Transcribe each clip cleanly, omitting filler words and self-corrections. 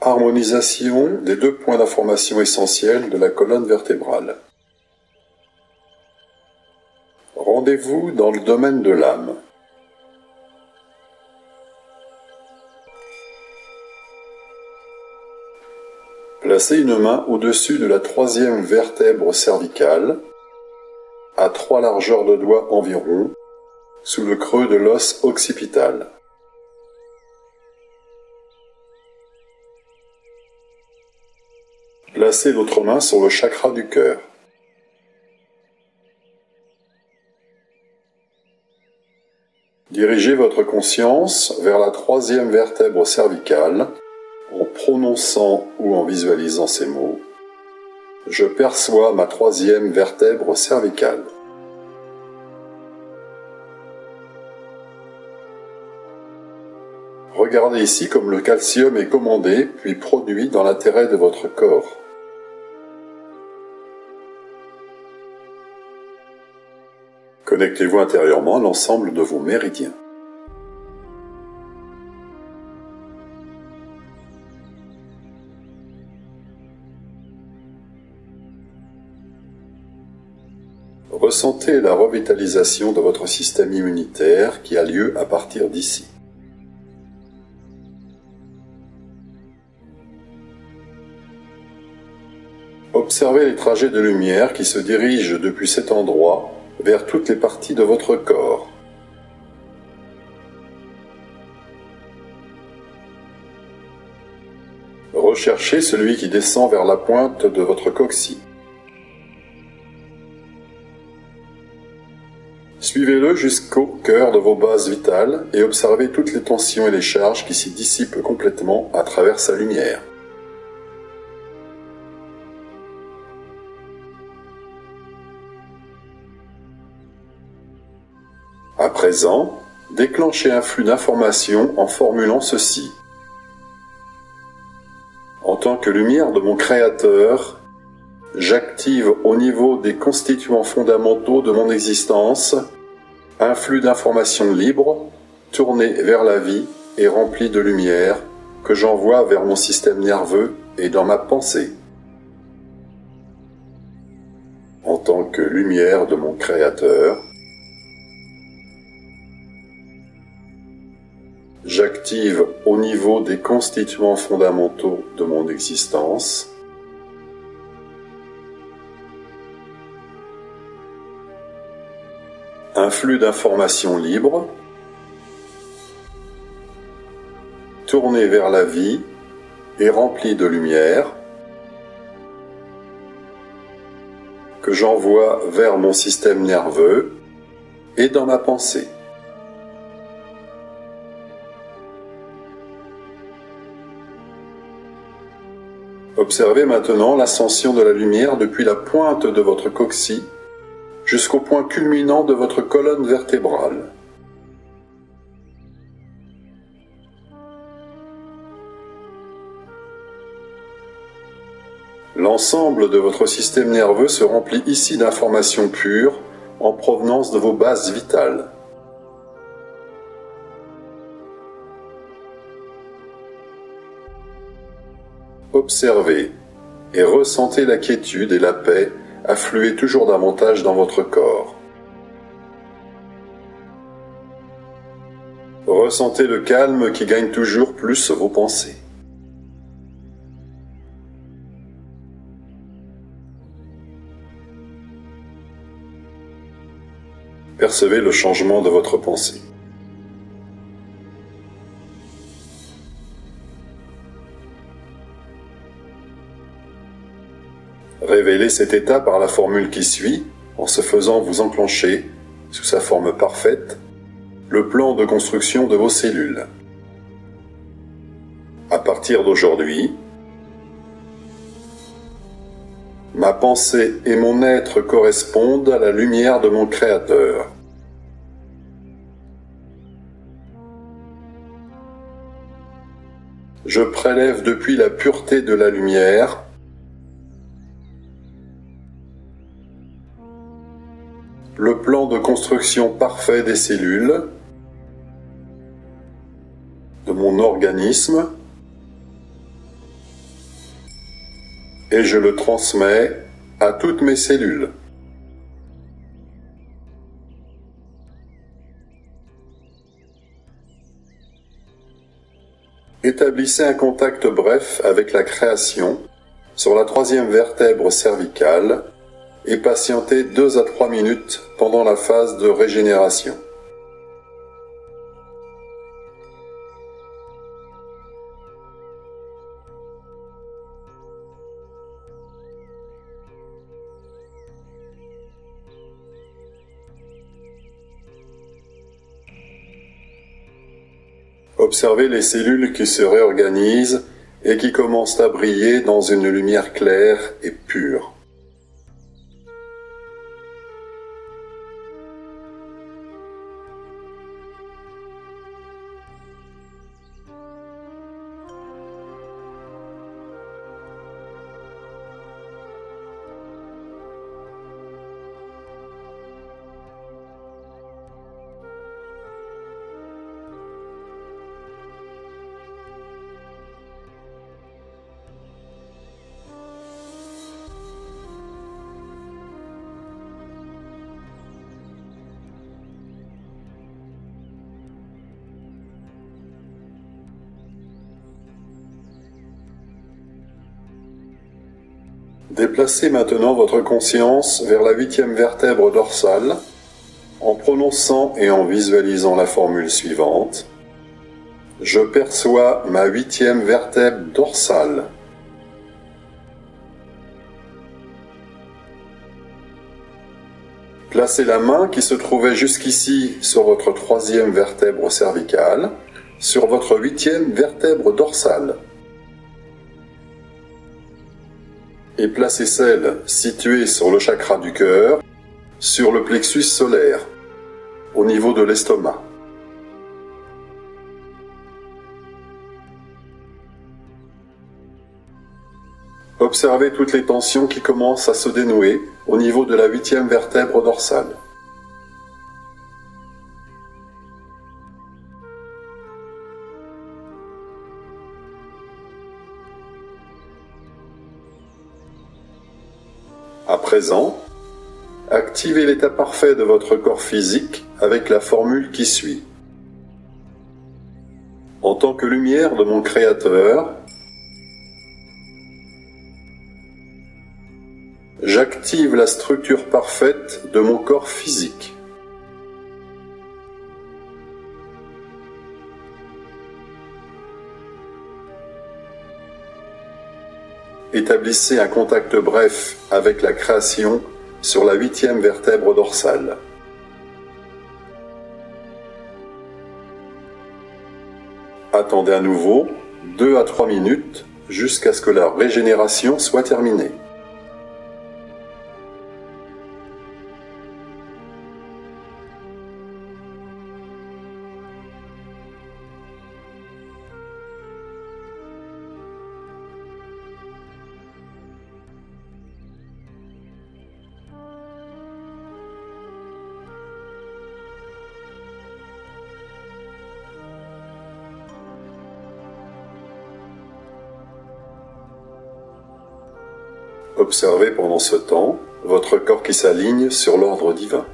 Harmonisation des deux points d'information essentiels de la colonne vertébrale. Rendez-vous dans le domaine de l'âme. Placez une main au-dessus de la troisième vertèbre cervicale, à 3 largeurs de doigts environ, sous le creux de l'os occipital. Placez l'autre main sur le chakra du cœur. Dirigez votre conscience vers la troisième vertèbre cervicale en prononçant ou en visualisant ces mots. Je perçois ma troisième vertèbre cervicale. Regardez ici comme le calcium est commandé puis produit dans l'intérêt de votre corps. Connectez-vous intérieurement à l'ensemble de vos méridiens. Ressentez la revitalisation de votre système immunitaire qui a lieu à partir d'ici. Observez les trajets de lumière qui se dirigent depuis cet endroit vers toutes les parties de votre corps. Recherchez celui qui descend vers la pointe de votre coccyx. Suivez-le jusqu'au cœur de vos bases vitales et observez toutes les tensions et les charges qui s'y dissipent complètement à travers sa lumière. À présent, déclenchez un flux d'informations en formulant ceci. En tant que lumière de mon Créateur, j'active au niveau des constituants fondamentaux de mon existence un flux d'informations libre, tourné vers la vie et rempli de lumière, que j'envoie vers mon système nerveux et dans ma pensée. En tant que lumière de mon Créateur, j'active au niveau des constituants fondamentaux de mon existence un flux d'informations libres, tourné vers la vie et rempli de lumière, que j'envoie vers mon système nerveux et dans ma pensée. Observez maintenant l'ascension de la lumière depuis la pointe de votre coccyx jusqu'au point culminant de votre colonne vertébrale. L'ensemble de votre système nerveux se remplit ici d'informations pures en provenance de vos bases vitales. Observez et ressentez la quiétude et la paix affluer toujours davantage dans votre corps. Ressentez le calme qui gagne toujours plus vos pensées. Percevez le changement de votre pensée. Révélez cet état par la formule qui suit, en se faisant vous enclencher, sous sa forme parfaite, le plan de construction de vos cellules. À partir d'aujourd'hui, ma pensée et mon être correspondent à la lumière de mon Créateur. Je prélève depuis la pureté de la lumière le plan de construction parfait des cellules, de mon organisme, et je le transmets à toutes mes cellules. Établissez un contact bref avec la création sur la troisième vertèbre cervicale et patientez 2 à 3 minutes pendant la phase de régénération. Observez les cellules qui se réorganisent et qui commencent à briller dans une lumière claire et pure. Déplacez maintenant votre conscience vers la 8e vertèbre dorsale en prononçant et en visualisant la formule suivante. Je perçois ma 8e vertèbre dorsale. Placez la main qui se trouvait jusqu'ici sur votre 3e vertèbre cervicale sur votre 8e vertèbre dorsale. Et placez celle située sur le chakra du cœur, sur le plexus solaire, au niveau de l'estomac. Observez toutes les tensions qui commencent à se dénouer au niveau de la 8e vertèbre dorsale. À présent, activez l'état parfait de votre corps physique avec la formule qui suit. En tant que lumière de mon Créateur, j'active la structure parfaite de mon corps physique. Établissez un contact bref avec la création sur la 8e vertèbre dorsale. Attendez à nouveau 2 à 3 minutes jusqu'à ce que la régénération soit terminée. Observez pendant ce temps votre corps qui s'aligne sur l'ordre divin.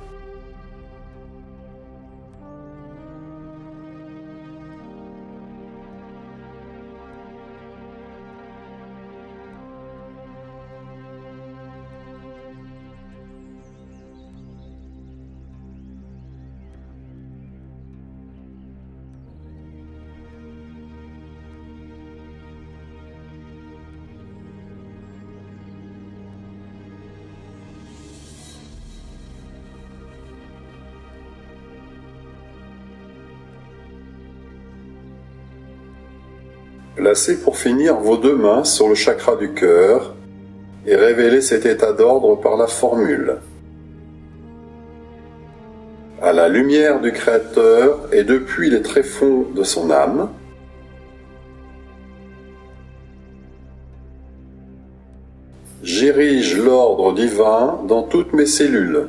Placez pour finir vos 2 mains sur le chakra du cœur et révélez cet état d'ordre par la formule. À la lumière du Créateur et depuis les tréfonds de son âme, j'érige l'ordre divin dans toutes mes cellules.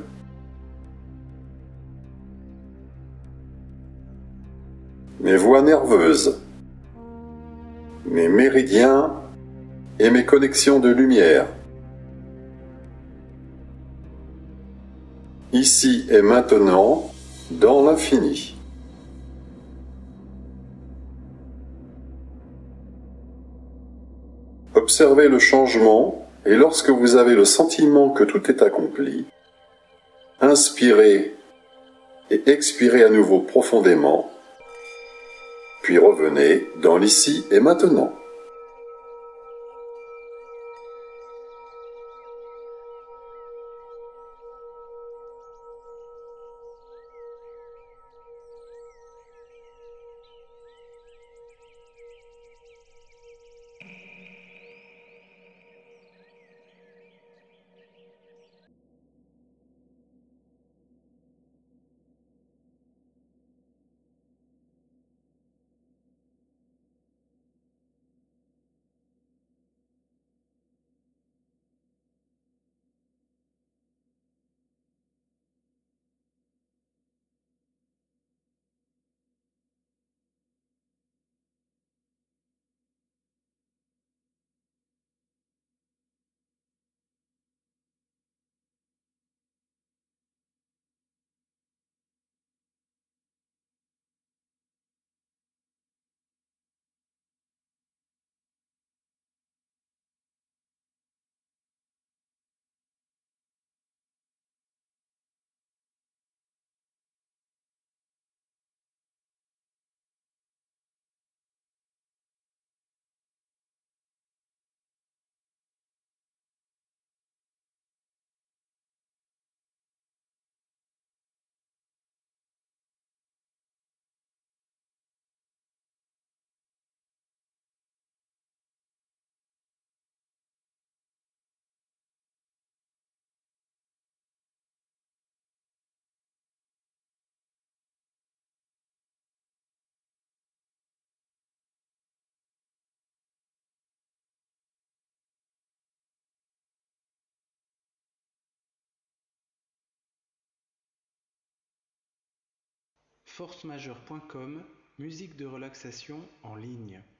Mes voies nerveuses, mes méridiens et mes connexions de lumière. Ici et maintenant, dans l'infini. Observez le changement et lorsque vous avez le sentiment que tout est accompli, inspirez et expirez à nouveau profondément, puis revenez dans l'ici et maintenant. Forcemajeure.com, musique de relaxation en ligne.